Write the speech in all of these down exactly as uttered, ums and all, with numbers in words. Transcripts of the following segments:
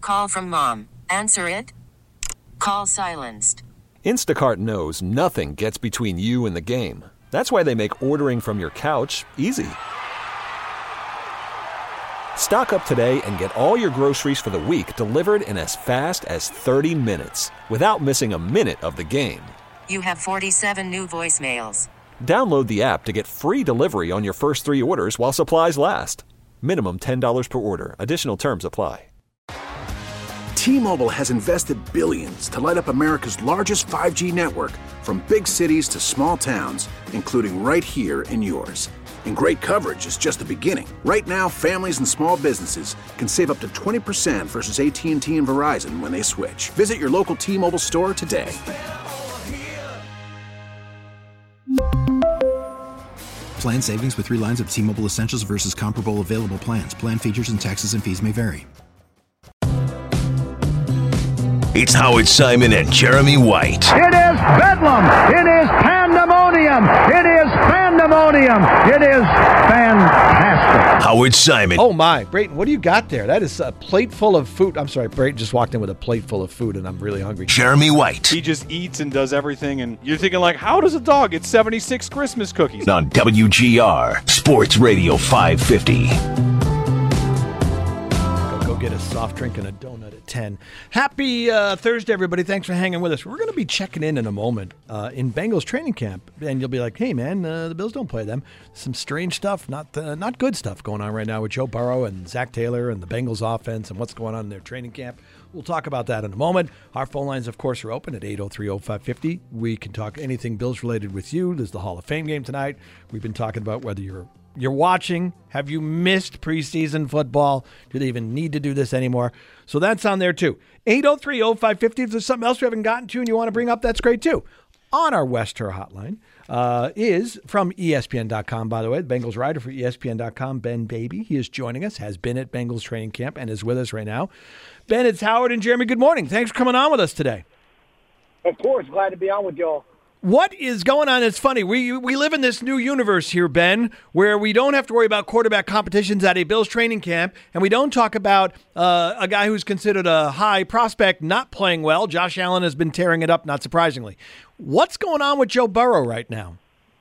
Call from mom. Answer it. Call silenced. Instacart knows nothing gets between you and the game. That's why they make ordering from your couch easy. Stock up today and get all your groceries for the week delivered in as fast as thirty minutes without missing a minute of the game. You have forty-seven new voicemails. Download the app to get free delivery on your first three orders while supplies last. Minimum ten dollars per order. Additional terms apply. T-Mobile has invested billions to light up America's largest five G network, from big cities to small towns, including right here in yours. And great coverage is just the beginning. Right now, families and small businesses can save up to twenty percent versus A T and T and Verizon when they switch. Visit your local T-Mobile store today. Plan savings with three lines of T-Mobile Essentials versus comparable available plans. Plan features and taxes and fees may vary. It's Howard Simon and Jeremy White. It is bedlam. It is pandemonium. It is pandemonium. It is fantastic. Howard Simon. Oh, my. Brayton, what do you got there? That is a plate full of food. I'm sorry, Brayton just walked in with a plate full of food, and I'm really hungry. Jeremy White. He just eats and does everything, and you're thinking, like, how does a dog get seventy-six Christmas cookies? On W G R, Sports Radio five fifty. Get a soft drink and a donut at ten. Happy uh, Thursday, everybody. Thanks for hanging with us. We're going to be checking in in a moment uh, in Bengals training camp, and you'll be like, hey, man, uh, the Bills don't play them. Some strange stuff, not uh, not good stuff going on right now with Joe Burrow and Zach Taylor and the Bengals offense and what's going on in their training camp. We'll talk about that in a moment. Our phone lines, of course, are open at eight oh three oh five fifty. We can talk anything Bills-related with you. There's the Hall of Fame game tonight. We've been talking about whether you're You're watching. Have you missed preseason football? Do they even need to do this anymore? So that's on there too. eight oh three oh five fifty. If there's something else we haven't gotten to and you want to bring up, that's great too. On our Wester hotline uh, is from E S P N dot com, by the way, the Bengals writer for E S P N dot com, Ben Baby. He is joining us, has been at Bengals training camp, and is with us right now. Ben, it's Howard and Jeremy. Good morning. Thanks for coming on with us today. Of course. Glad to be on with y'all. What is going on? It's funny. We we live in this new universe here, Ben, where we don't have to worry about quarterback competitions at a Bills training camp, and we don't talk about uh, a guy who's considered a high prospect not playing well. Josh Allen has been tearing it up, not surprisingly. What's going on with Joe Burrow right now?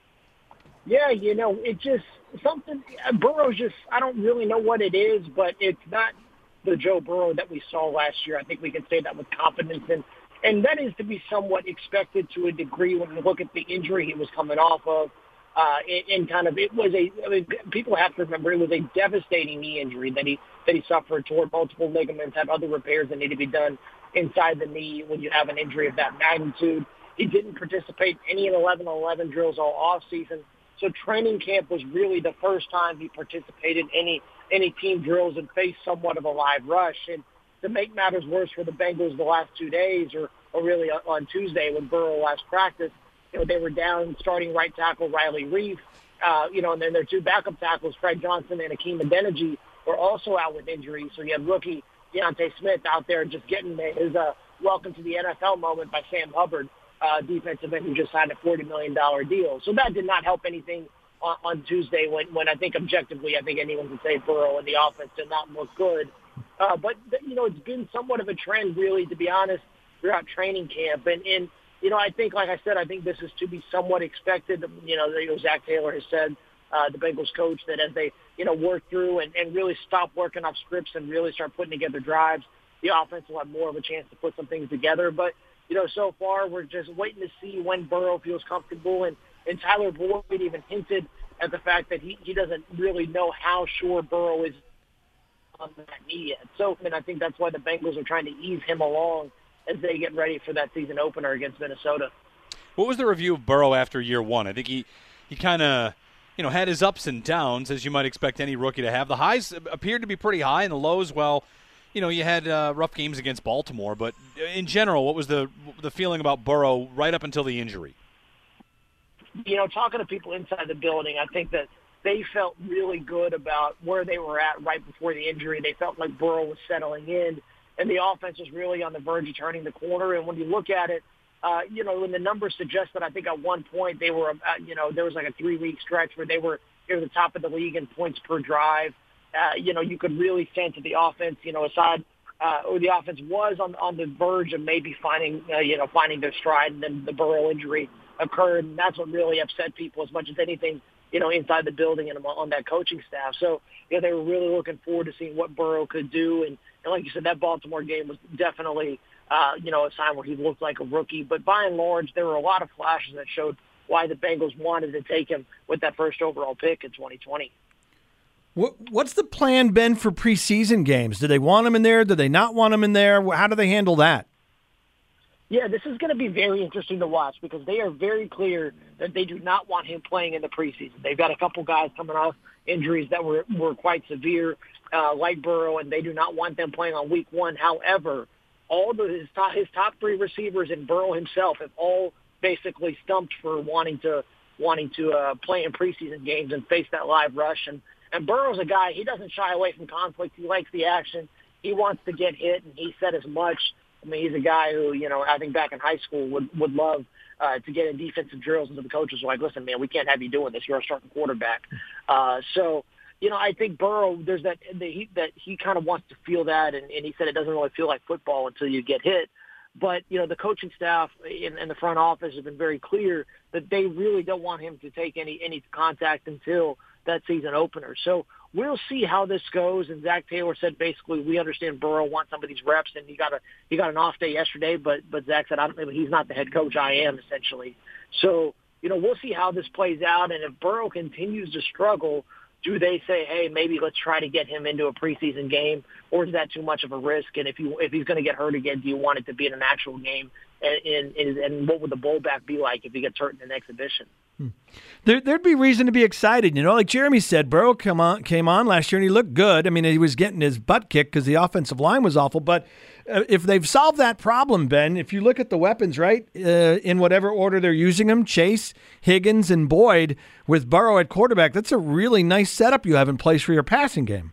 Yeah, you know, it just something. Burrow's just, I don't really know what it is, but it's not the Joe Burrow that we saw last year. I think we can say that with confidence. And And that is to be somewhat expected to a degree when you look at the injury he was coming off of. Uh, and, and kind of, it was a, I mean, people have to remember it was a devastating knee injury that he, that he suffered, toward multiple ligaments, had other repairs that need to be done inside the knee when you have an injury of that magnitude. He didn't participate in any eleven on eleven drills all off season. So training camp was really the first time he participated in any, any team drills and faced somewhat of a live rush. And to make matters worse for the Bengals the last two days, or, or really on Tuesday when Burrow last practiced, you know, they were down starting right tackle Riley Reif, uh, you know, and then their two backup tackles, Fred Johnson and Akeem Adeniji, were also out with injuries. So you have rookie Deontay Smith out there just getting his uh, welcome to the N F L moment by Sam Hubbard, uh, defensive end who just signed a forty million dollars deal. So that did not help anything on, on Tuesday when, when I think objectively, I think anyone can say Burrow and the offense did not look good. Uh, but, you know, it's been somewhat of a trend, really, to be honest, throughout training camp. And, and, you know, I think, like I said, I think this is to be somewhat expected. You know, you know Zach Taylor has said, uh, the Bengals coach, that as they, you know, work through and, and really stop working off scripts and really start putting together drives, the offense will have more of a chance to put some things together. But, you know, so far we're just waiting to see when Burrow feels comfortable. And, and Tyler Boyd even hinted at the fact that he, he doesn't really know how sure Burrow is on that knee yet. So, I mean, I think that's why the Bengals are trying to ease him along as they get ready for that season opener against Minnesota. What was the review of Burrow after year one? I think he, he kind of, you know, had his ups and downs, as you might expect any rookie to have. The highs appeared to be pretty high, and the lows, well, you know, you had uh, rough games against Baltimore. But in general, what was the the feeling about Burrow right up until the injury? You know, talking to people inside the building, I think that they felt really good about where they were at right before the injury. They felt like Burrow was settling in, and the offense was really on the verge of turning the corner. And when you look at it, uh, you know, when the numbers suggest that I think at one point they were, uh, you know, there was like a three-week stretch where they were near the top of the league in points per drive. Uh, you know, you could really sense that the offense, you know, aside uh, or the offense was on on the verge of maybe finding uh, you know finding their stride, and then the Burrow injury occurred, and that's what really upset people as much as anything, you know, inside the building and on that coaching staff. So, you know, they were really looking forward to seeing what Burrow could do. And, and like you said, that Baltimore game was definitely, uh, you know, a sign where he looked like a rookie. But by and large, there were a lot of flashes that showed why the Bengals wanted to take him with that first overall pick in twenty twenty. What's the plan, Ben, for preseason games? Do they want him in there? Do they not want him in there? How do they handle that? Yeah, this is going to be very interesting to watch because they are very clear that they do not want him playing in the preseason. They've got a couple guys coming off injuries that were, were quite severe, uh, like Burrow, and they do not want them playing on week one. However, all the, his, top, his top three receivers and Burrow himself have all basically stumped for wanting to wanting to uh, play in preseason games and face that live rush. And, and Burrow's a guy, he doesn't shy away from conflict. He likes the action. He wants to get hit, and he said as much. I mean, he's a guy who, you know, I think back in high school would, would love uh, to get in defensive drills, and the coaches were like, listen, man, we can't have you doing this. You're a starting quarterback. Uh, so, you know, I think Burrow, there's that that he, that he kind of wants to feel that, and, and he said it doesn't really feel like football until you get hit. But, you know, the coaching staff and, and the front office have been very clear that they really don't want him to take any, any contact until that season opener. So we'll see how this goes. And Zach Taylor said basically, we understand Burrow wants some of these reps, and he got a he got an off day yesterday. But but Zach said, I don't, he's not the head coach. I am essentially. So you know, we'll see how this plays out. And if Burrow continues to struggle, do they say, hey, maybe let's try to get him into a preseason game, or is that too much of a risk? And if you if he's going to get hurt again, do you want it to be in an actual game? And, and, and what would the bowl back be like if he gets hurt in an exhibition? Hmm. There, there'd be reason to be excited. You know, like Jeremy said, Burrow come on, came on last year and he looked good. I mean, he was getting his butt kicked because the offensive line was awful. But uh, if they've solved that problem, Ben, if you look at the weapons, right, uh, in whatever order they're using them, Chase, Higgins, and Boyd, with Burrow at quarterback, that's a really nice setup you have in place for your passing game.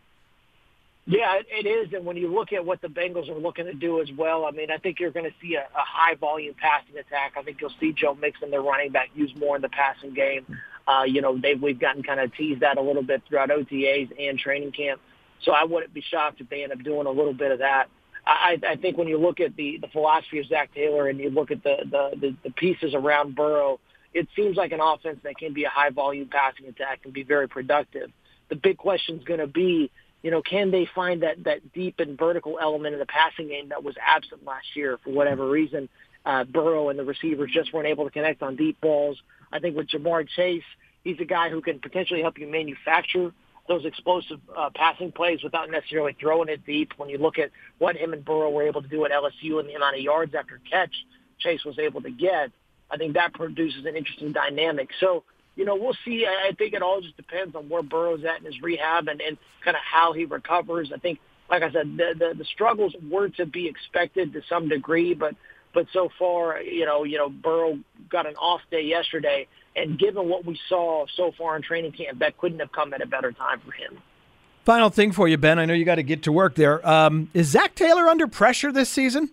Yeah, it is. And when you look at what the Bengals are looking to do as well, I mean, I think you're going to see a, a high-volume passing attack. I think you'll see Joe Mixon, their running back, used more in the passing game. Uh, you know, they've, we've gotten kind of teased that a little bit throughout O T As and training camp. So I wouldn't be shocked if they end up doing a little bit of that. I, I think when you look at the, the philosophy of Zach Taylor and you look at the, the, the, the pieces around Burrow, it seems like an offense that can be a high-volume passing attack and be very productive. The big question is going to be, you know, can they find that, that deep and vertical element in the passing game that was absent last year for whatever reason? Uh, Burrow and the receivers just weren't able to connect on deep balls. I think with Jamar Chase, he's a guy who can potentially help you manufacture those explosive uh, passing plays without necessarily throwing it deep. When you look at what him and Burrow were able to do at L S U and the amount of yards after catch Chase was able to get, I think that produces an interesting dynamic. So, you know, we'll see. I think it all just depends on where Burrow's at in his rehab and, and kind of how he recovers. I think, like I said, the, the the struggles were to be expected to some degree, but but so far, you know, you know, Burrow got an off day yesterday, and given what we saw so far in training camp, that couldn't have come at a better time for him. Final thing for you, Ben. I know you got to get to work there. Um, is Zach Taylor under pressure this season?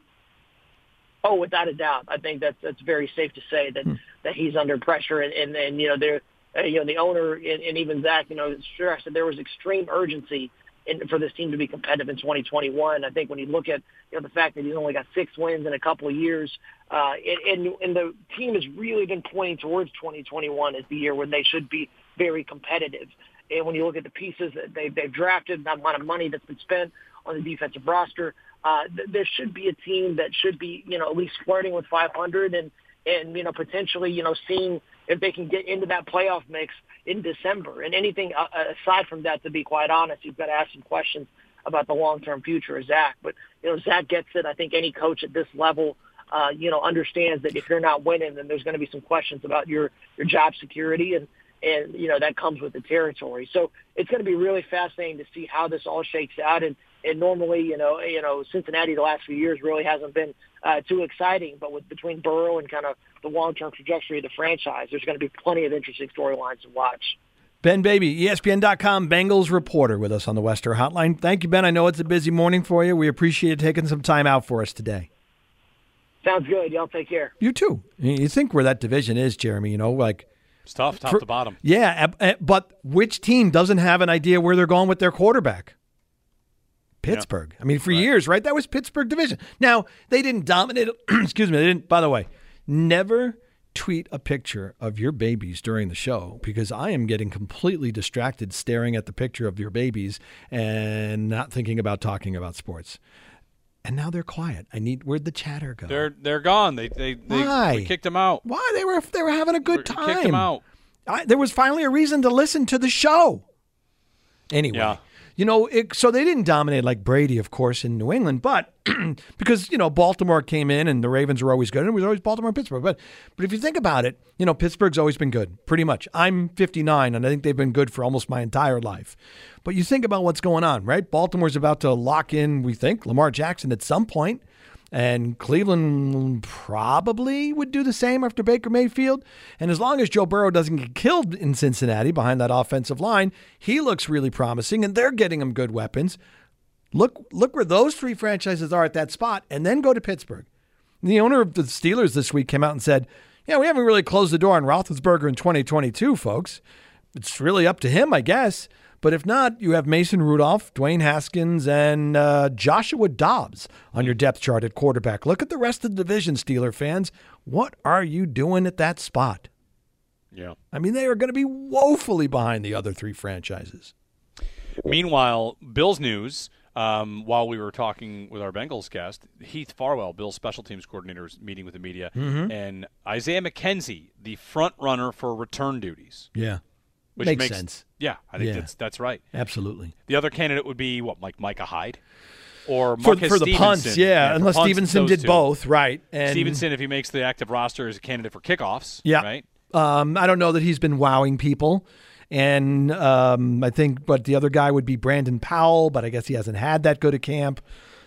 Oh, without a doubt. I think that's that's very safe to say that, hmm. that he's under pressure, and, and, and you know, they're, uh, you know, the owner and, and even Zach, you know, stressed that there was extreme urgency in, for this team to be competitive in twenty twenty-one. I think when you look at, you know, the fact that he's only got six wins in a couple of years, uh, and, and, and the team has really been pointing towards twenty twenty-one as the year when they should be very competitive. And when you look at the pieces that they've, they've drafted, the amount of money that's been spent on the defensive roster, Uh, th- there should be a team that should be, you know, at least flirting with five hundred and, and, you know, potentially, you know, seeing if they can get into that playoff mix in December. And anything uh, aside from that, to be quite honest, you've got to ask some questions about the long-term future of Zach. But, you know, Zach gets it. I think any coach at this level, uh, you know, understands that if you're not winning, then there's going to be some questions about your, your job security. And, and, you know, that comes with the territory. So it's going to be really fascinating to see how this all shakes out. And, And normally, you know, you know, Cincinnati the last few years really hasn't been uh, too exciting. But with between Burrow and kind of the long-term trajectory of the franchise, there's going to be plenty of interesting storylines to watch. Ben Baby, E S P N dot com Bengals reporter with us on the Wester Hotline. Thank you, Ben. I know it's a busy morning for you. We appreciate taking some time out for us today. Sounds good. Y'all take care. You too. You think where that division is, Jeremy, you know, like. It's tough, top for, to bottom. Yeah, but which team doesn't have an idea where they're going with their quarterback? Pittsburgh. Yeah. I mean, for right. years, right? That was Pittsburgh division. Now, they didn't dominate. Excuse me. They didn't, by the way, never tweet a picture of your babies during the show because I am getting completely distracted staring at the picture of your babies and not thinking about talking about sports. And now they're quiet. I need, where'd the chatter go? They're they're gone. They they, they Why? We kicked them out. Why? They were they were having a good we time. Kicked them out. I, there was finally a reason to listen to the show. Anyway. Yeah. You know, it, so they didn't dominate like Brady, of course, in New England, but because, you know, Baltimore came in and the Ravens were always good, and it was always Baltimore and Pittsburgh. But but if you think about it, you know, Pittsburgh's always been good, pretty much. I'm fifty-nine, and I think they've been good for almost my entire life. But you think about what's going on, right? Baltimore's about to lock in, we think, Lamar Jackson at some point. And Cleveland probably would do the same after Baker Mayfield. And as long as Joe Burrow doesn't get killed in Cincinnati behind that offensive line, he looks really promising, and they're getting him good weapons. Look look where those three franchises are at that spot, and then go to Pittsburgh. And the owner of the Steelers this week came out and said, yeah, we haven't really closed the door on Roethlisberger in twenty twenty-two, folks. It's really up to him, I guess. But if not, you have Mason Rudolph, Dwayne Haskins, and uh, Joshua Dobbs on your depth chart at quarterback. Look at the rest of the division, Steeler fans. What are you doing at that spot? Yeah. I mean, they are going to be woefully behind the other three franchises. Meanwhile, Bills news, um, while we were talking with our Bengals guest, Heath Farwell, Bills special teams coordinator, is meeting with the media, mm-hmm. and Isaiah McKenzie, the front runner for return duties. Yeah. Which makes, makes sense. Yeah, I think yeah. that's that's right. Absolutely. The other candidate would be, what, like Micah Hyde? Or for, Marquez for the Stevenson. punts, yeah, yeah unless punts, Stevenson did two. both, right. And Stevenson, if he makes the active roster, is a candidate for kickoffs, yeah. right? Um, I don't know that he's been wowing people. And um, I think, but the other guy would be Brandon Powell, but I guess he hasn't had that good a camp.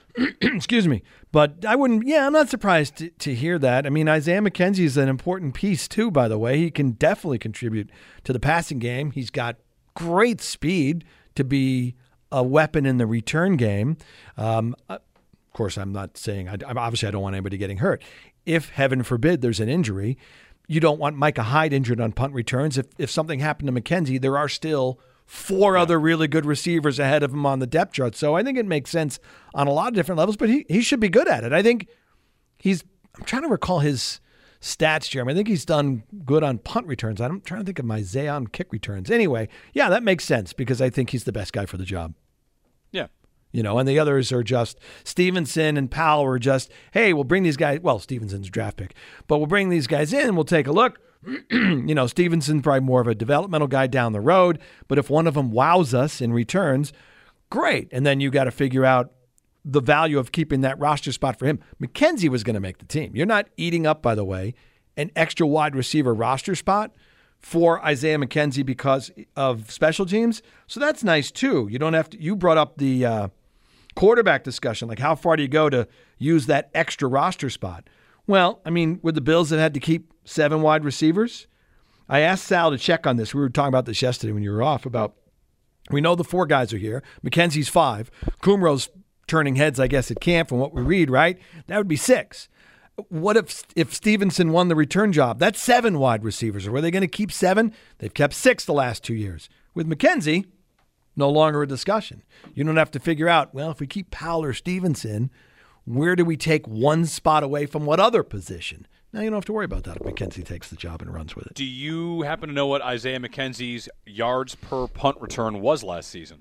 Excuse me. But I wouldn't, yeah, I'm not surprised to, to hear that. I mean, Isaiah McKenzie is an important piece too, by the way. He can definitely contribute to the passing game. He's got great speed to be a weapon in the return game. Um, of course, I'm not saying, I, obviously I don't want anybody getting hurt. If, heaven forbid, there's an injury, you don't want Micah Hyde injured on punt returns. If if something happened to McKenzie, there are still four yeah. other really good receivers ahead of him on the depth chart. So I think it makes sense on a lot of different levels, but he, he should be good at it. I think he's, I'm trying to recall his stats, Jeremy. I think he's done good on punt returns. I'm trying to think of Isaiah on kick returns. Anyway, yeah, that makes sense because I think he's the best guy for the job. Yeah. You know, and the others are just Stevenson and Powell are just, hey, we'll bring these guys. Well, Stevenson's a draft pick, but we'll bring these guys in. We'll take a look. You know, Stevenson's probably more of a developmental guy down the road, but if one of them wows us in returns, great. And then you got to figure out the value of keeping that roster spot for him. McKenzie was going to make the team. You're not eating up, by the way, an extra wide receiver roster spot for Isaiah McKenzie because of special teams. So that's nice too. You don't have to, you brought up the uh, quarterback discussion, like how far do you go to use that extra roster spot? Well, I mean, with the Bills that had to keep seven wide receivers, I asked Sal to check on this. We were talking about this yesterday when you were off about, we know the four guys are here. McKenzie's five. Kumro's turning heads, I guess, at camp from what we read, right? That would be six. What if if Stevenson won the return job? That's seven wide receivers. Were they going to keep seven? They've kept six the last two years. With McKenzie, no longer a discussion. You don't have to figure out, well, if we keep Powell or Stevenson, where do we take one spot away from what other position? Now you don't have to worry about that if McKenzie takes the job and runs with it. Do you happen to know what Isaiah McKenzie's yards per punt return was last season?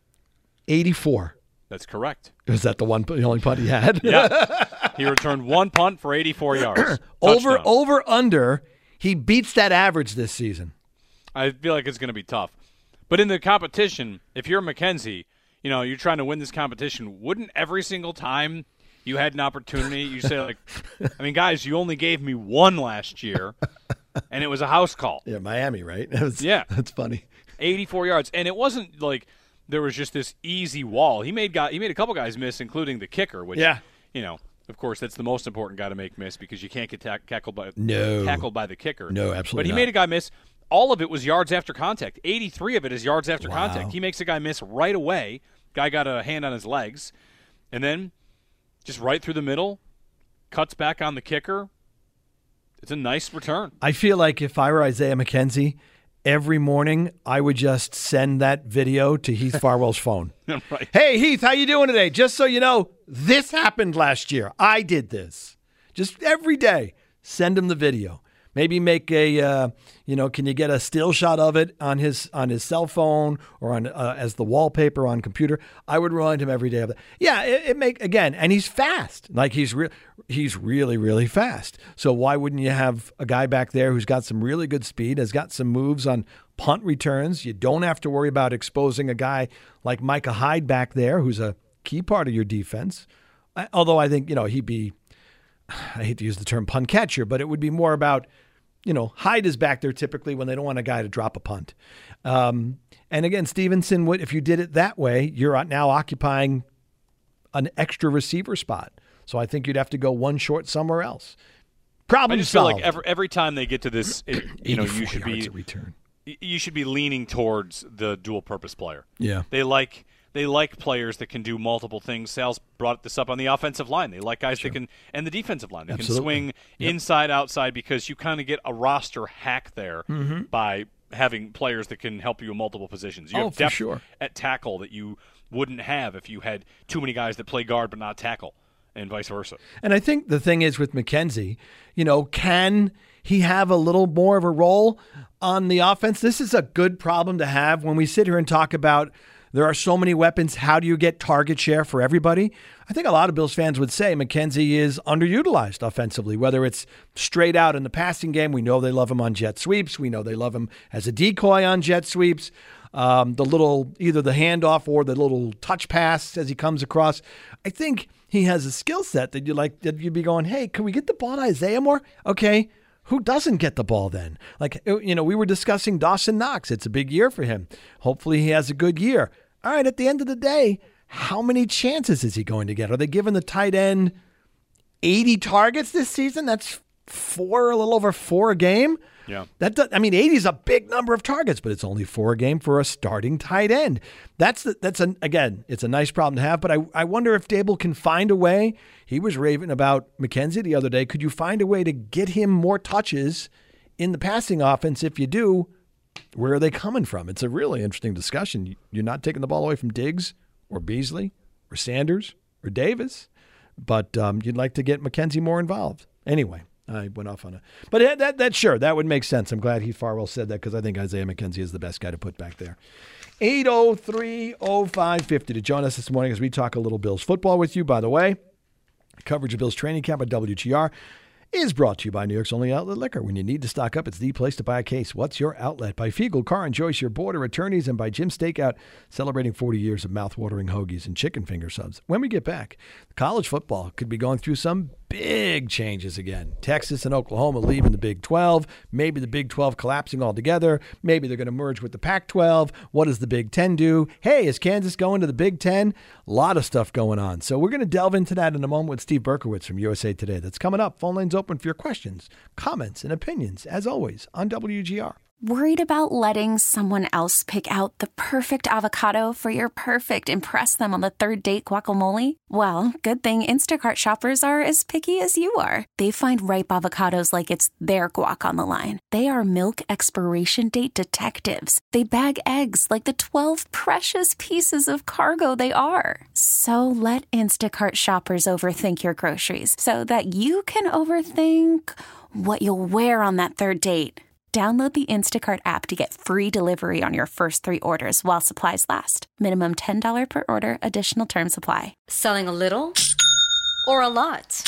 eighty-four. That's correct. Is that the one, the only punt he had? Yeah. He returned one punt for eighty-four yards. over, over, under. He beats that average this season. I feel like it's going to be tough. But in the competition, if you're McKenzie, you know, you're trying to win this competition, wouldn't every single time you had an opportunity, you say, like, I mean, guys, you only gave me one last year, and it was a house call. Yeah, Miami, right? It was, yeah. That's funny. eighty-four yards. And it wasn't like there was just this easy wall. He made guy, he made a couple guys miss, including the kicker, which, yeah. you know, of course, that's the most important guy to make miss because you can't get tack- tackled, by, no. tackled by the kicker. No, absolutely But he not. made a guy miss. All of it was yards after contact. eighty-three of it is yards after wow. contact. He makes a guy miss right away. Guy got a hand on his legs. And then just right through the middle, cuts back on the kicker. It's a nice return. I feel like if I were Isaiah McKenzie every morning I would just send that video to Heath Farwell's phone. Right. Hey, Heath, how you doing today? Just so you know, this happened last year. I did this. Just every day, send him the video. Maybe make a, uh, you know, can you get a still shot of it on his on his cell phone or on uh, as the wallpaper on computer? I would remind him every day of that. Yeah, it, it make again, and he's fast. Like he's re- he's really really fast. So why wouldn't you have a guy back there who's got some really good speed, has got some moves on punt returns? You don't have to worry about exposing a guy like Micah Hyde back there, who's a key part of your defense. I, although I think you know he'd be. I hate to use the term punt catcher, but it would be more about, you know, Hyde is back there typically when they don't want a guy to drop a punt. Um, and again, Stevenson would, if you did it that way, you're now occupying an extra receiver spot. So I think you'd have to go one short somewhere else. Problem I just solved. feel like every, every time they get to this, it, you know, you should be return. You should be leaning towards the dual purpose player. Yeah. They like They like players that can do multiple things. Sal's brought this up on the offensive line. They like guys sure. that can, and the defensive line, that Absolutely. can swing yep. inside, outside, because you kind of get a roster hack there mm-hmm. by having players that can help you in multiple positions. You oh, have depth for sure. at tackle that you wouldn't have if you had too many guys that play guard but not tackle, and vice versa. And I think the thing is with McKenzie, you know, can he have a little more of a role on the offense? This is a good problem to have when we sit here and talk about there are so many weapons. How do you get target share for everybody? I think a lot of Bills fans would say McKenzie is underutilized offensively, whether it's straight out in the passing game. We know they love him on jet sweeps. We know they love him as a decoy on jet sweeps. Um, the little, either the handoff or the little touch pass as he comes across. I think he has a skill set that you like, that you'd be going, hey, can we get the ball to Isaiah more? Okay. Who doesn't get the ball then? Like, you know, we were discussing Dawson Knox. It's a big year for him. Hopefully he has a good year. All right, at the end of the day, how many chances is he going to get? Are they giving the tight end eighty targets this season? That's four, a little over four a game. Yeah. That does, I mean, eighty is a big number of targets, but it's only four a game for a starting tight end. That's the, that's an again, it's a nice problem to have. But I I wonder if Dable can find a way. He was raving about McKenzie the other day. Could you find a way to get him more touches in the passing offense? If you do, where are they coming from? It's a really interesting discussion. You're not taking the ball away from Diggs or Beasley or Sanders or Davis, but um, you'd like to get McKenzie more involved. Anyway, I went off on a, but that, that, that sure, that would make sense. I'm glad Heath Farwell said that because I think Isaiah McKenzie is the best guy to put back there. eight oh three oh five fifty to join us this morning as we talk a little Bills football with you. By the way, coverage of Bills training camp at W G R is brought to you by New York's only outlet liquor. When you need to stock up, it's the place to buy a case. What's your outlet? By Fiegel, Carr and Joyce, your border attorneys, and by Jim Stakeout, celebrating forty years of mouth-watering hoagies and chicken finger subs. When we get back, college football could be going through some big changes again. Texas and Oklahoma leaving the Big twelve. Maybe the Big twelve collapsing altogether. Maybe they're going to merge with the Pac twelve. What does the Big ten do? Hey, is Kansas going to the Big ten? A lot of stuff going on. So we're going to delve into that in a moment with Steve Berkowitz from U S A Today. That's coming up. Phone lines open for your questions, comments, and opinions, as always, on W G R. Worried about letting someone else pick out the perfect avocado for your perfect impress them on the third date guacamole? Well, good thing Instacart shoppers are as picky as you are. They find ripe avocados like it's their guac on the line. They are milk expiration date detectives. They bag eggs like the twelve precious pieces of cargo they are. So let Instacart shoppers overthink your groceries so that you can overthink what you'll wear on that third date. Download the Instacart app to get free delivery on your first three orders while supplies last. Minimum ten dollars per order. Additional terms apply. Selling a little or a lot?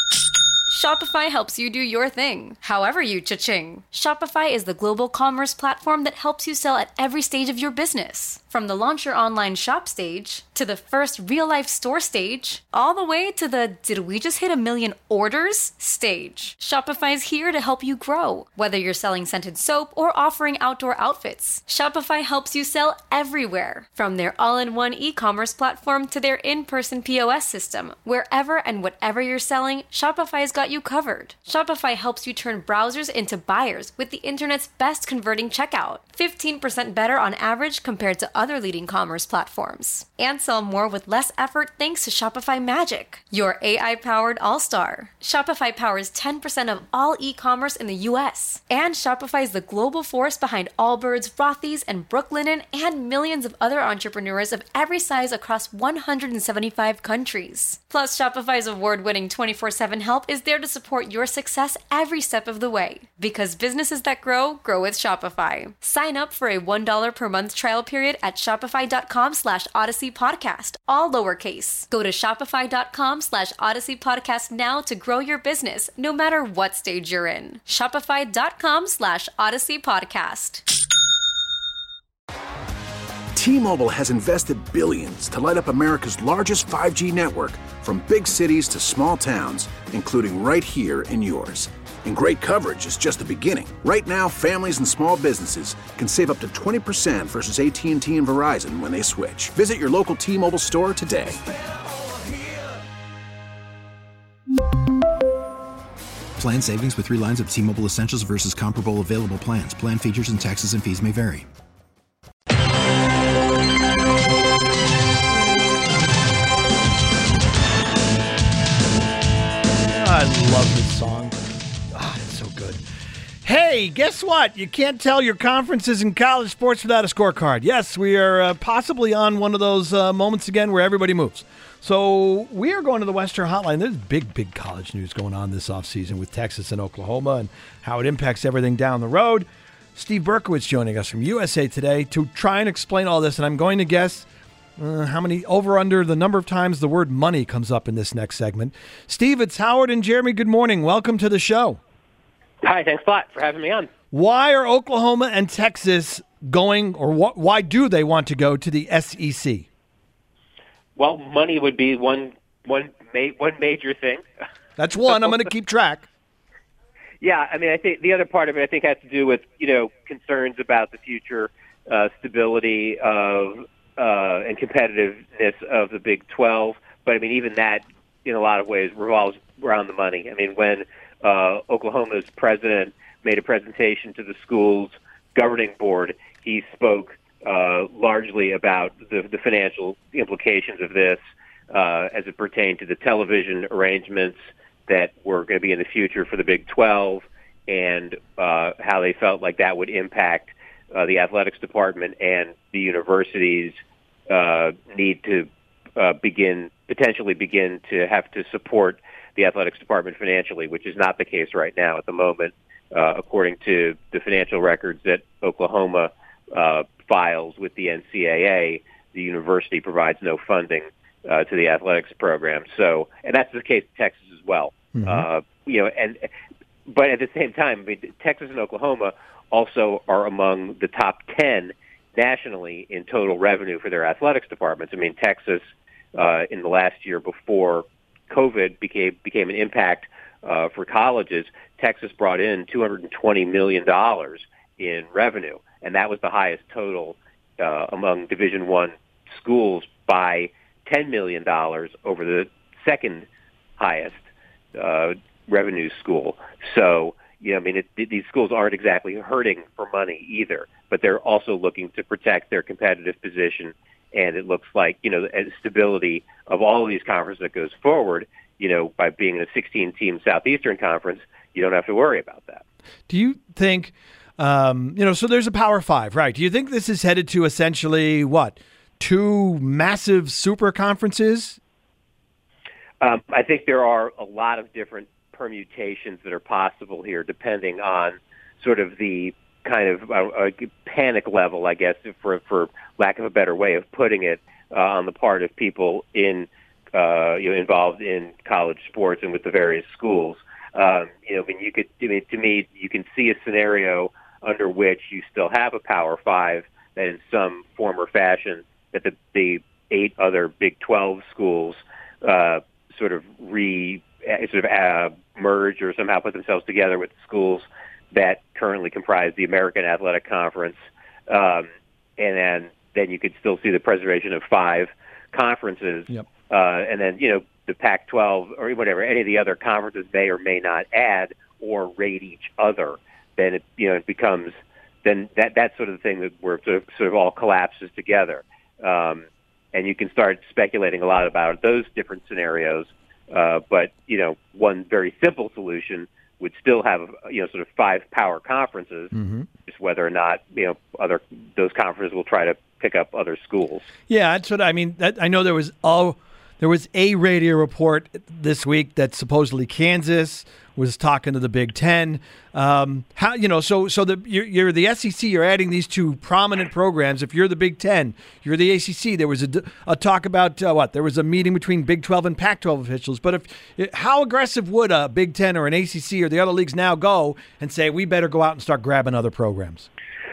Shopify helps you do your thing, however you cha-ching. Shopify is the global commerce platform that helps you sell at every stage of your business. From the launch your online shop stage, to the first real-life store stage, all the way to the did we just hit a million orders stage. Shopify's here to help you grow. Whether you're selling scented soap or offering outdoor outfits, Shopify helps you sell everywhere. From their all-in-one e-commerce platform to their in-person P O S system, wherever and whatever you're selling, Shopify's got got you covered. Shopify helps you turn browsers into buyers with the internet's best converting checkout. fifteen percent better on average compared to other leading commerce platforms. And sell more with less effort thanks to Shopify Magic, your A I-powered all-star. Shopify powers ten percent of all e-commerce in the U S. And Shopify is the global force behind Allbirds, Rothy's, and Brooklinen, and millions of other entrepreneurs of every size across one hundred seventy-five countries. Plus, Shopify's award-winning twenty-four seven help is there to support your success every step of the way. Because businesses that grow, grow with Shopify. Sign up for a one dollar per month trial period at shopify.com slash Odyssey Podcast, all lowercase. Go to shopify.com slash Odyssey Podcast now to grow your business, no matter what stage you're in. Shopify.com slash Odyssey Podcast. T-Mobile has invested billions to light up America's largest five G network, from big cities to small towns, including right here in yours. And great coverage is just the beginning. Right now, families and small businesses can save up to twenty percent versus A T and T and Verizon when they switch. Visit your local T-Mobile store today. Plan savings with three lines of T-Mobile Essentials versus comparable available plans. Plan features and taxes and fees may vary. I love this song. Ah, it's so good. Hey, guess what? You can't tell your conferences in college sports without a scorecard. Yes, we are uh, possibly on one of those uh, moments again where everybody moves. So we are going to the Western Hotline. There's big, big college news going on this offseason with Texas and Oklahoma and how it impacts everything down the road. Steve Berkowitz joining us from U S A Today to try and explain all this. And I'm going to guess uh, how many over under the number of times the word money comes up in this next segment. Steve, it's Howard and Jeremy. Good morning. Welcome to the show. Hi, thanks a lot for having me on. Why are Oklahoma and Texas going, or wh- why do they want to go to the S E C? Well, money would be one one ma- one major thing. That's one. I'm going to keep track. Yeah, I mean, I think the other part of it, I think, has to do with, you know, concerns about the future uh, stability of uh, and competitiveness of the Big twelve. But I mean, even that, in a lot of ways, revolves around the money. I mean, when uh, Oklahoma's president made a presentation to the school's governing board, he spoke uh, largely about the, the financial implications of this uh, as it pertained to the television arrangements that were going to be in the future for the Big twelve, and uh, how they felt like that would impact uh, the athletics department and the university's uh, need to uh, begin, potentially begin to have to support the athletics department financially, which is not the case right now at the moment. Uh, according to the financial records that Oklahoma uh, files with the N C double A, the university provides no funding uh, to the athletics program. So, and that's the case in Texas as well. Mm-hmm. Uh, you know, and but at the same time, I mean, Texas and Oklahoma also are among the top ten nationally in total revenue for their athletics departments. I mean, Texas uh, in the last year before COVID became became an impact uh, for colleges, Texas brought in two hundred twenty million dollars in revenue, and that was the highest total uh, among Division One schools by ten million dollars over the second highest uh, revenue school. So, you know, I mean, it, these schools aren't exactly hurting for money either, but they're also looking to protect their competitive position. And it looks like, you know, the stability of all of these conferences that goes forward, you know, by being in a sixteen-team Southeastern Conference, you don't have to worry about that. Do you think, um, you know, so there's a Power Five, right? Do you think this is headed to essentially, what, two massive super conferences? Um, I think there are a lot of different permutations that are possible here, depending on sort of the kind of uh, uh, panic level, I guess, for for lack of a better way of putting it, uh, on the part of people in uh, you know involved in college sports and with the various schools. Um, you know, I mean, you could, I mean, to me, you can see a scenario under which you still have a Power Five that, in some form or fashion, that the, the eight other Big twelve schools uh, sort of re sort of uh, merge or somehow put themselves together with the schools that currently comprise the American Athletic Conference, um, and then then you could still see the preservation of five conferences, yep. uh, and then you know the Pac twelve or whatever, any of the other conferences may or may not add or rate each other, then it, you know, it becomes, then that, that's sort of the thing that where sort of, sort of all collapses together. Um, and you can start speculating a lot about those different scenarios. Uh, but, you know, one very simple solution would still have, you know, sort of five power conferences, mm-hmm. just whether or not, you know, other those conferences will try to pick up other schools. Yeah, that's what I mean. That, I know there was oh, there was a radio report this week that supposedly Kansas was talking to the Big Ten. Um, how you know? So so the you're, you're the S E C. You're adding these two prominent programs. If you're the Big Ten, you're the A C C. There was a, a talk about uh, what? There was a meeting between Big twelve and Pac twelve officials. But if how aggressive would a Big Ten or an A C C or the other leagues now go and say we better go out and start grabbing other programs?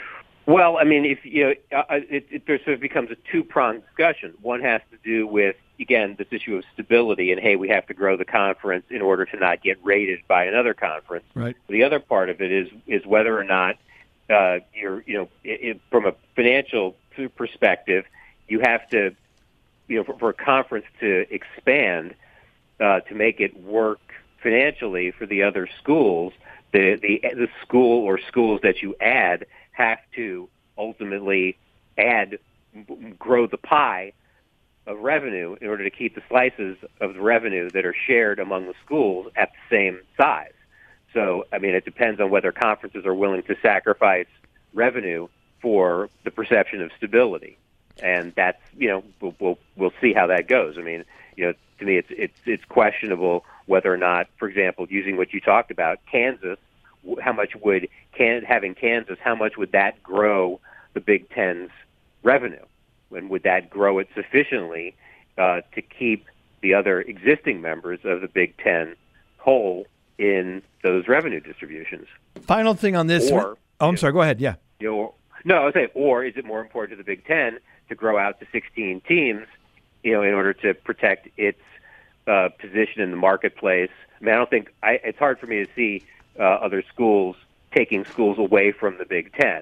Well, I mean, if you know, uh, it, it there sort of becomes a two-pronged discussion. One has to do with, again, this issue of stability and, hey, we have to grow the conference in order to not get raided by another conference. Right. The other part of it is is whether or not uh, you're, you know, it, it, from a financial perspective, you have to, you know, for, for a conference to expand, uh, to make it work financially for the other schools, the the the school or schools that you add have to ultimately add, grow the pie of revenue in order to keep the slices of the revenue that are shared among the schools at the same size. So, I mean, it depends on whether conferences are willing to sacrifice revenue for the perception of stability. And that's, you know, we'll, we'll, we'll see how that goes. I mean, you know, to me, it's, it's, it's questionable whether or not, for example, using what you talked about, Kansas, how much would can, having Kansas, how much would that grow the Big Ten's revenue? And would that grow it sufficiently uh, to keep the other existing members of the Big Ten whole in those revenue distributions? Final thing on this. Or, oh, I'm sorry. Go ahead. Yeah. You know, no, I was saying, or is it more important to the Big Ten to grow out to sixteen teams, you know, in order to protect its uh, position in the marketplace? I mean, I don't think I, it's hard for me to see uh, other schools taking schools away from the Big Ten.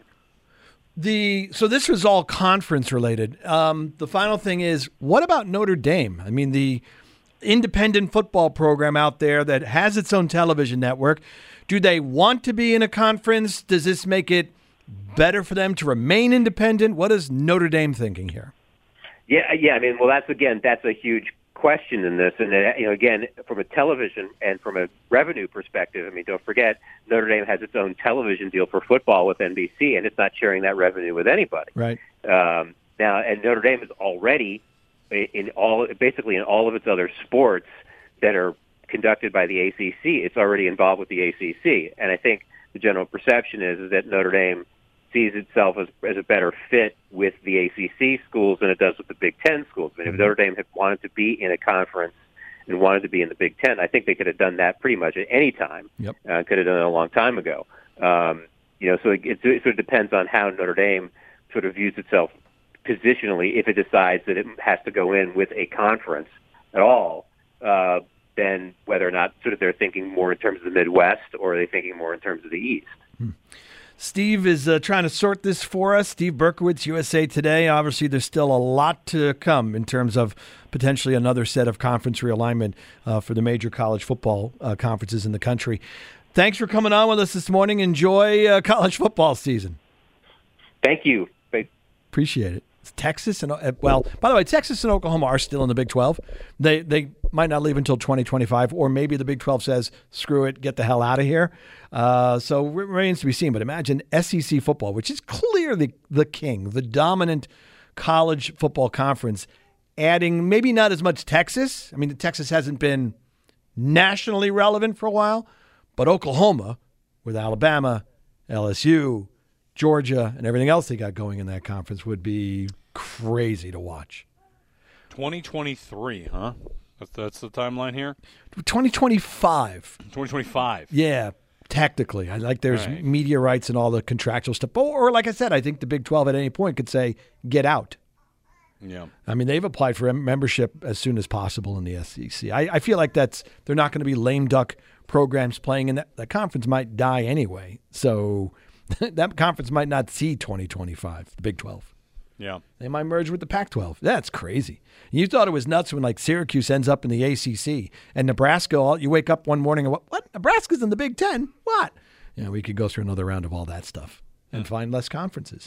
The so this was all conference related. Um, the final thing is, what about Notre Dame? I mean, the independent football program out there that has its own television network. Do they want to be in a conference? Does this make it better for them to remain independent? What is Notre Dame thinking here? Yeah, yeah. I mean, well, that's again, that's a huge question in this, and you know, again, from a television and from a revenue perspective, I mean, don't forget Notre Dame has its own television deal for football with N B C, and it's not sharing that revenue with anybody. Right. Um, now, and Notre Dame is already in all, basically in all of its other sports that are conducted by the A C C. It's already involved with the A C C, and I think the general perception is, is that Notre Dame sees itself as, as a better fit with the A C C schools than it does with the Big Ten schools. I mean, if Notre Dame had wanted to be in a conference and wanted to be in the Big Ten, I think they could have done that pretty much at any time. Yep. Uh, could have done it a long time ago. Um, you know, so it, it, it sort of depends on how Notre Dame sort of views itself positionally. If it decides that it has to go in with a conference at all, uh, then whether or not sort of they're thinking more in terms of the Midwest or are they thinking more in terms of the East. Hmm. Steve is uh, trying to sort this for us. Steve Berkowitz, U S A Today. Obviously, there's still a lot to come in terms of potentially another set of conference realignment uh, for the major college football uh, conferences in the country. Thanks for coming on with us this morning. Enjoy uh, college football season. Thank you. Appreciate it. It's Texas and uh, well, by the way, Texas and Oklahoma are still in the Big twelve. They they might not leave until twenty twenty-five, or maybe the Big twelve says, "Screw it, get the hell out of here." Uh, so it remains to be seen. But imagine S E C football, which is clearly the king, the dominant college football conference, adding maybe not as much Texas. I mean, Texas hasn't been nationally relevant for a while, but Oklahoma with Alabama, L S U, Georgia, and everything else they got going in that conference would be crazy to watch. twenty twenty-three, huh? That's, that's the timeline here? twenty twenty-five. twenty twenty-five. Yeah, technically. I like there's right. media rights and all the contractual stuff. Or, or like I said, I think the Big twelve at any point could say, get out. Yeah. I mean, they've applied for membership as soon as possible in the S E C. I, I feel like that's they're not going to be lame duck programs playing in that. That conference might die anyway. So that conference might not see twenty twenty-five, the Big twelve. Yeah. They might merge with the Pac twelve. That's crazy. You thought it was nuts when like Syracuse ends up in the A C C and Nebraska, all, you wake up one morning and what? What? Nebraska's in the Big Ten? What? You know, we could go through another round of all that stuff and find less conferences.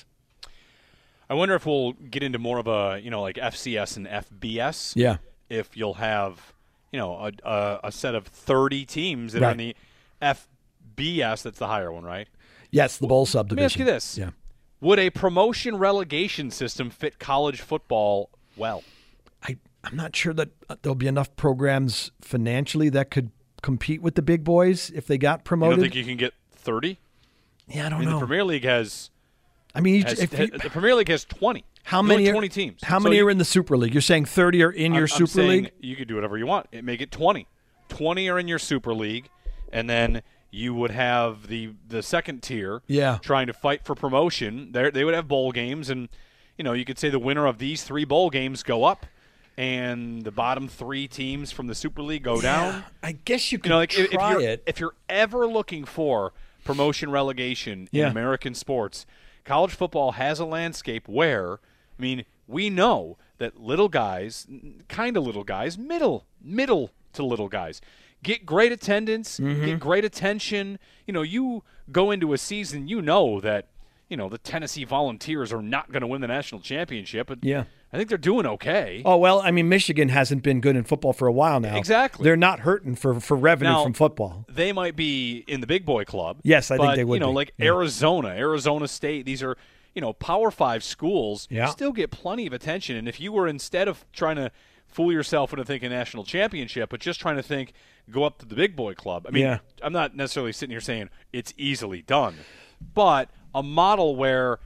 I wonder if we'll get into more of a, you know, like F C S and F B S. Yeah. If you'll have, you know, a, a, a set of thirty teams that Right. are in the F B S, that's the higher one, right? Yes, the bowl subdivision. Let me ask you this. Yeah. Would a promotion relegation system fit college football well? I, I'm not sure that there'll be enough programs financially that could compete with the big boys if they got You promoted. don't think you can get thirty? Yeah, I don't I mean, know. The Premier League has. I mean, you, has, if you, the Premier League has twenty. how There's many only are, twenty teams? How So many you- are in the Super League? You're saying thirty are in I'm- your I'm Super saying League? You could do whatever you want. It make it twenty. twenty are in your Super League, and then you would have the the second tier Yeah. trying to fight for promotion. They they would have bowl games, and you know you could say the winner of these three bowl games go up, and the bottom three teams from the Super League go down. I guess you could You know, like if, if try you're it. if you're ever looking for promotion relegation Yeah. in American sports, college football has a landscape where, I mean, we know that little guys, kind of little guys, middle middle to little guys, get great attendance, Mm-hmm. get great attention. You know, you go into a season, you know that, you know, the Tennessee Volunteers are not going to win the national championship, but Yeah. I think they're doing okay. Oh, well, I mean, Michigan hasn't been good in football for a while now. Exactly. They're not hurting for, for revenue Now, from football. They might be in the big boy club. Yes, I think but, they would You know, be. like Yeah. Arizona, Arizona State. These are, you know, Power Five schools. Yeah. Still get plenty of attention. And if you were, instead of trying to fool yourself into thinking national championship, but just trying to think go up to the big boy club. I mean, Yeah. I'm not necessarily sitting here saying it's easily done, but a model where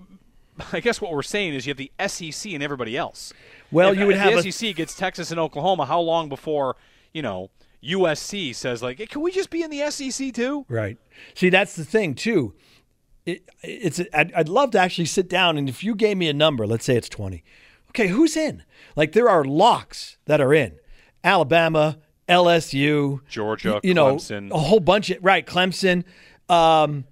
I guess what we're saying is you have the S E C and everybody else. Well, If- you would if have the a- S E C gets Texas and Oklahoma. How long before, you know, U S C says like, hey, can we just be in the S E C too? Right. See, that's the thing, too. It, it's I'd, I'd love to actually sit down, and if you gave me a number, let's say it's twenty. Okay, who's in? Like, there are locks that are in. Alabama, L S U. Georgia, y- you know, Clemson. a whole bunch of, right, Clemson. Um,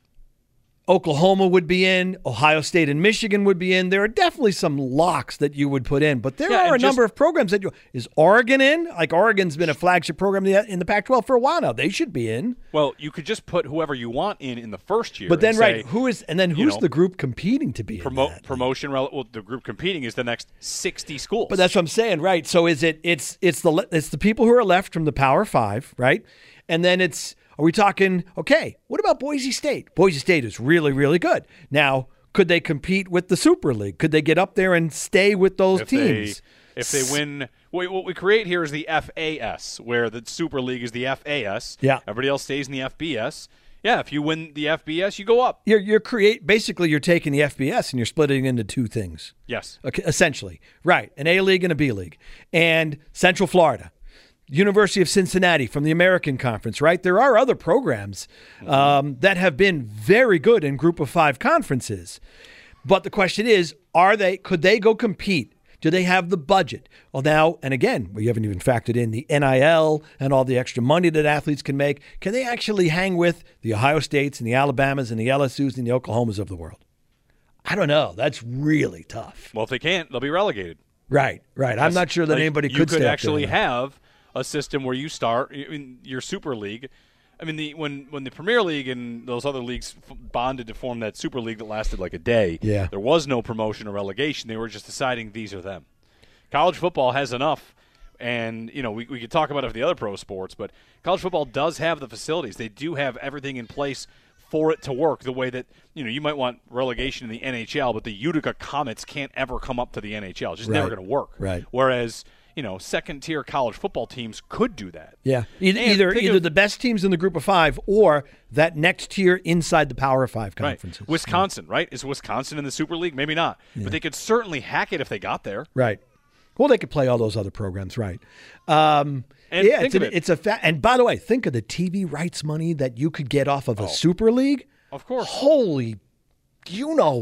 Oklahoma would be in. Ohio State and Michigan would be in. There are definitely some locks that you would put in, but there Yeah, are a and just- number of programs that you. Is Oregon in? Like, Oregon's been a flagship program in the, in the Pac twelve for a while now. They should be in. Well, you could just put whoever you want in in the first year. But then, and right, say, who is, and then you who's know, the group competing to be in promote that? promotion? rel- Well, the group competing is the next sixty schools. But that's what I'm saying, right? So is it? It's it's the le- it's the people who are left from the Power Five, right? And then it's are we talking? Okay, what about Boise State? Boise State is really really good. Now, could they compete with the Super League? Could they get up there and stay with those if teams? They, if they win, what what we create here is the F A S, where the Super League is the F A S. Yeah. Everybody else stays in the F B S. Yeah, if you win the F B S, you go up. You're you're create basically you're taking the F B S and you're splitting it into two things. Yes. Okay, essentially, right? An A League and a B League, and Central Florida. University of Cincinnati from the American Conference, right? There are other programs um, that have been very good in Group of Five conferences. But the question is, are they? Could they go compete? Do they have the budget? Well, now, and again, we haven't even factored in the N I L and all the extra money that athletes can make. Can they actually hang with the Ohio States and the Alabamas and the L S Us and the Oklahomas of the world? I don't know. That's really tough. Well, if they can't, they'll be relegated. Right, right. I'm not sure that Like, anybody you could could stay up actually there. have a system where you start in your Super League. I mean, the when when the Premier League and those other leagues f- bonded to form that Super League that lasted like a day, Yeah. there was no promotion or relegation. They were just deciding these are them. College football has enough, and you know we we could talk about it for the other pro sports, but college football does have the facilities. They do have everything in place for it to work the way that, you know, you might want relegation in the N H L, but the Utica Comets can't ever come up to the N H L. It's just never Right. going to work. Right. Whereas, you know, second-tier college football teams could do that. Yeah, either And either, think either of- the best teams in the Group of Five or that next tier inside the Power Five conferences. Right. Wisconsin, right? Is Wisconsin in the Super League? Maybe not. Yeah. But they could certainly hack it if they got there. Right. Well, they could play all those other programs, right? Um, And yeah, think it's, of an, it. it's a fa- and by the way, think of the T V rights money that you could get off of a Oh. Super League. Of course. Holy, you know what?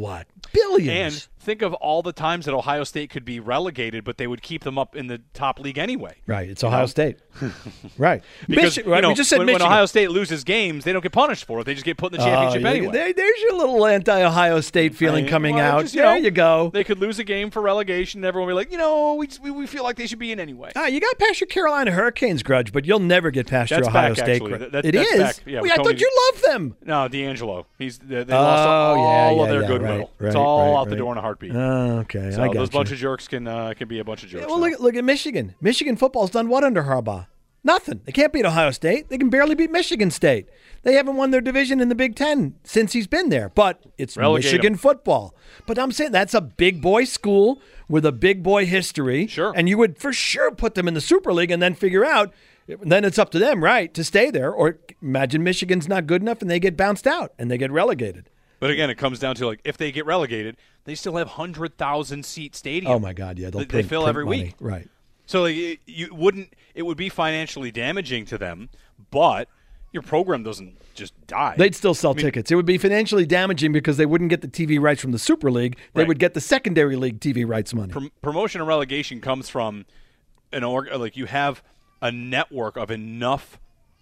Billions. And think of all the times that Ohio State could be relegated, but they would keep them up in the top league anyway. Right. It's Ohio know? State. Right. Because Michi- right. You know, we just said when, when Ohio State loses games, they don't get punished for it. They just get put in the championship oh, yeah, anyway. There, there's your little anti-Ohio State feeling I mean, coming well, out. Just, you there know, you go. They could lose a game for relegation, and everyone will be like, you know, we, we we feel like they should be in anyway. Ah, you got past your Carolina Hurricanes grudge, but you'll never get past that's your Ohio back, State grudge. grudge. That, it that's is? Back. Yeah, Wait, I thought you loved them. No, D'Angelo. He's They, they oh, lost all, yeah, all yeah, of their yeah, goodwill. Right, it's right, all right, out the right. door in a heartbeat. Oh, okay. So I got those you. bunch of jerks can uh, can be a bunch of jerks. Yeah, well, look, look at Michigan. Michigan football's done what under Harbaugh? Nothing. They can't beat Ohio State. They can barely beat Michigan State. They haven't won their division in the Big Ten since he's been there. But it's Relegate Michigan him. football. But I'm saying that's a big boy school with a big boy history. Sure. And you would for sure put them in the Super League and then figure out, then it's up to them, right, to stay there. Or imagine Michigan's not good enough and they get bounced out and they get relegated. But again, it comes down to, like, if they get relegated, they still have one hundred thousand seat stadium. Oh, my God, yeah. They'll they, print, they fill print every money. week. Right. So like, it, you wouldn't. It would be financially damaging to them, but your program doesn't just die. They'd still sell I mean, tickets. It would be financially damaging because they wouldn't get the T V rights from the Super League. They Right. would get the secondary league T V rights money. Prom- promotion and relegation comes from an org. Like you have a network of enough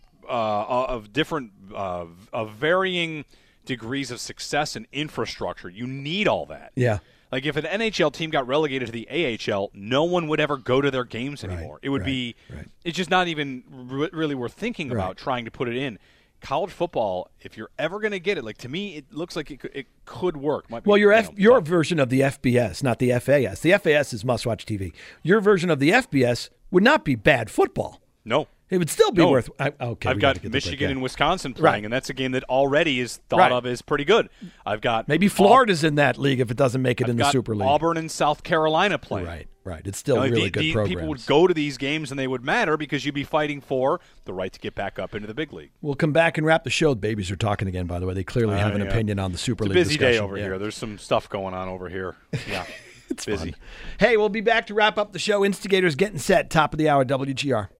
uh, of different uh, of varying degrees of success and infrastructure. You need all that. Yeah. Like if an N H L team got relegated to the A H L, no one would ever go to their games anymore. Right, it would right, be right. it's just not even re- really worth thinking Right. about trying to put it in. College football, if you're ever going to get it, like to me, it looks like it could, it could work. Might be, Well, your you F, know, your tough. version of the F B S, not the F A S. The F A S is must-watch T V. Your version of the F B S would not be bad football. No. It would still be No. worth. I, okay, I've we got gotta get the Michigan break, yeah. and Wisconsin playing, Right. and that's a game that already is thought Right. of as pretty good. I've got Maybe Florida's in that league if it doesn't make it I've in the got Super League. Auburn and South Carolina playing. Right, right. It's still You know, really the, good the, programs. People would go to these games and they would matter because you'd be fighting for the right to get back up into the big league. We'll come back and wrap the show. The babies are talking again, by the way. They clearly Uh, have an yeah. opinion on the Super It's League a busy discussion. day over Yeah. here. There's some stuff going on over here. Yeah, it's busy. fun. Hey, we'll be back to wrap up the show. Instigators getting set. Top of the hour, W G R.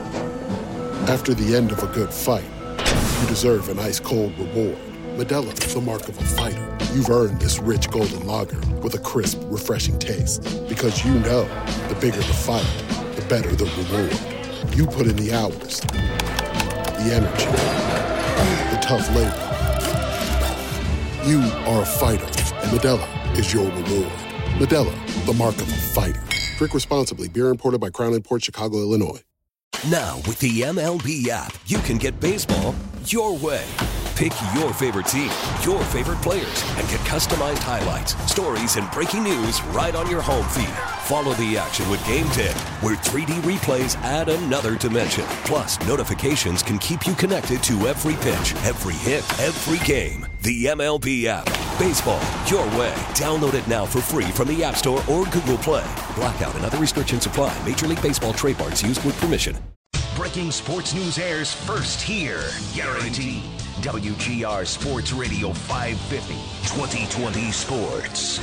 After the end of a good fight, you deserve an ice-cold reward. Modelo is the mark of a fighter. You've earned this rich golden lager with a crisp, refreshing taste. Because you know, the bigger the fight, the better the reward. You put in the hours, the energy, the tough labor. You are a fighter, and Modelo is your reward. Modelo, the mark of a fighter. Drink responsibly. Beer imported by Crown Imports, Chicago, Illinois. Now, with the M L B app, you can get baseball your way. Pick your favorite team, your favorite players, and get customized highlights, stories, and breaking news right on your home feed. Follow the action with Game ten, where three D replays add another dimension. Plus, notifications can keep you connected to every pitch, every hit, every game. The M L B app. Baseball your way. Download it now for free from the App Store or Google Play. Blackout and other restrictions apply. Major League Baseball trademarks used with permission. Breaking sports news airs first here. Guaranteed. W G R Sports Radio five fifty. twenty twenty Sports.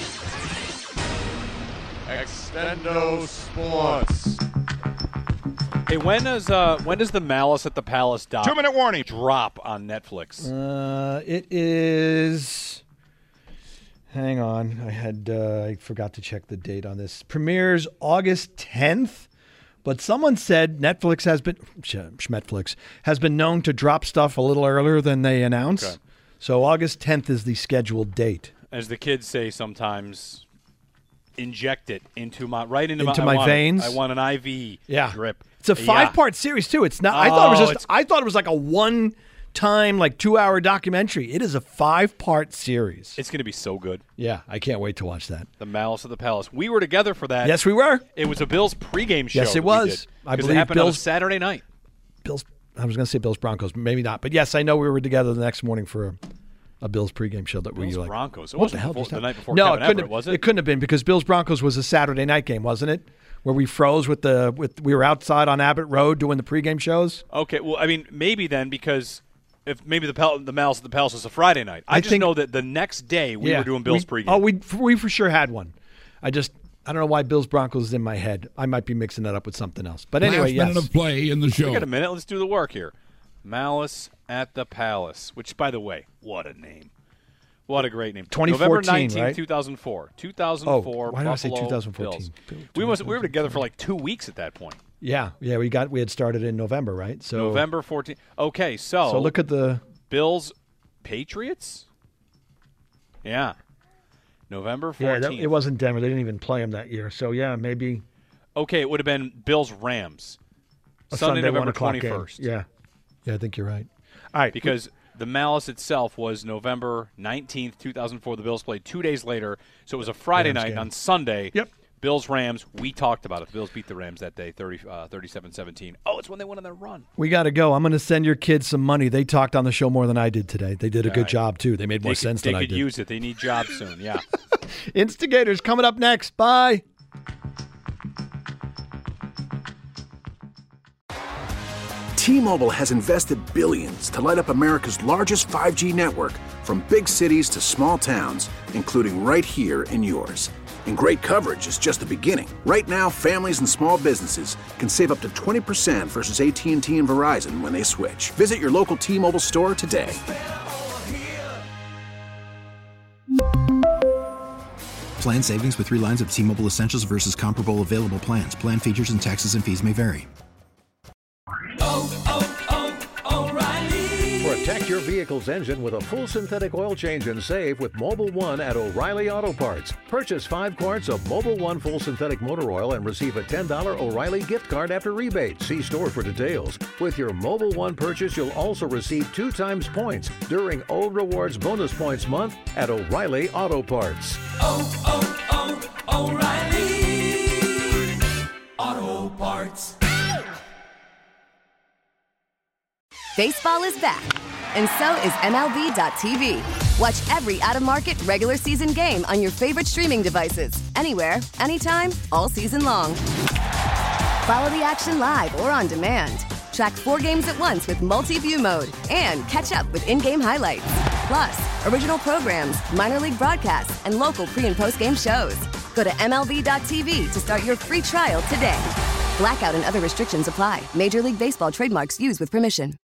Extendo Sports. Hey, when does uh, when does the Malice at the Palace doc Two minute warning drop on Netflix? Uh, it is. Hang on, I had uh, I forgot to check the date on this. Premieres August tenth, but someone said Netflix has been Schmetflix has been known to drop stuff a little earlier than they announce. Okay. So August tenth is the scheduled date. As the kids say sometimes, inject it into my right into, Into my, my I veins? Want it. I want an I V Yeah. drip. It's a five-part series too. It's not. I thought it was Oh, just. it's- I thought it was like a one-time, like two-hour documentary. It is a five-part series. It's going to be so good. Yeah, I can't wait to watch that. The Malice of the Palace. We were together for that. Yes, we were. It was a Bills pregame show. Yes, it that we was. did, I 'cause believe it happened on a Bills- Saturday night. Bills. I was going to say Bills Broncos, maybe not, but yes, I know we were together the next morning for a, a Bills pregame show that we Bills were like Broncos. It what wasn't the hell before- just the happened? night before No, Kevin it couldn't Everett, have, was it? It couldn't have been because Bills Broncos was a Saturday night game, wasn't it? Where we froze with the with we were outside on Abbott Road doing the pregame shows. Okay, well, I mean, maybe then because if maybe the Pal- the Malice of the Palace was a Friday night. I, I just think- know that the next day we Yeah, were doing Bills we, pregame. Oh, we we for sure had one. I just I don't know why Bills Broncos is in my head. I might be mixing that up with something else. But anyway, Last yes. minute of play in the show. Wait a minute. Let's do the work here. Malice at the Palace, which, by the way, what a name. What a great name. twenty November fourteen, nineteenth, right? two thousand four. two thousand four. Oh, why did I say Buffalo twenty fourteen? Bills. We, must, we were together for like two weeks at that point. Yeah, yeah, we got we had started in November, right? So November fourteenth. Okay, so So look at the Bills Patriots? Yeah. November fourteenth. Yeah, that, it wasn't Denver. They didn't even play them that year. So yeah, maybe Okay, it would have been Bills Rams. a Sunday, Sunday one November o'clock game. twenty-first. Yeah. Yeah, I think you're right. All right. Because the Malice itself was November nineteenth, two thousand four. The Bills played two days later, so it was a Friday Rams night. game. On Sunday, Yep. Bills Rams. We talked about it. The Bills beat the Rams that day, thirty, uh, thirty-seven seventeen. Oh, it's when they went on their run. We got to go. I'm going to send your kids some money. They talked on the show more than I did today. They did a All good right. job, too. They made more They sense could, than they I could did. use it. They need jobs soon. Yeah. Instigators coming up next. Bye. T-Mobile has invested billions to light up America's largest five G network, from big cities to small towns, including right here in yours. And great coverage is just the beginning. Right now, families and small businesses can save up to twenty percent versus A T and T and Verizon when they switch. Visit your local T-Mobile store today. Plan savings with three lines of T-Mobile Essentials versus comparable available plans. Plan features and taxes and fees may vary. Protect your vehicle's engine with a full synthetic oil change and save with Mobil one at O'Reilly Auto Parts. Purchase five quarts of Mobil one full synthetic motor oil and receive a ten dollars O'Reilly gift card after rebate. See store for details. With your Mobil one purchase, you'll also receive two times points during O Rewards Bonus Points Month at O'Reilly Auto Parts. Oh, oh, oh, O'Reilly Auto Parts. Baseball is back, and so is M L B dot T V. Watch every out-of-market regular season game on your favorite streaming devices, anywhere, anytime, all season long. Follow the action live or on demand. Track four games at once with multi-view mode and catch up with in-game highlights. Plus, original programs, minor league broadcasts, and local pre- and post-game shows. Go to M L B dot T V to start your free trial today. Blackout and other restrictions apply. Major League Baseball trademarks used with permission.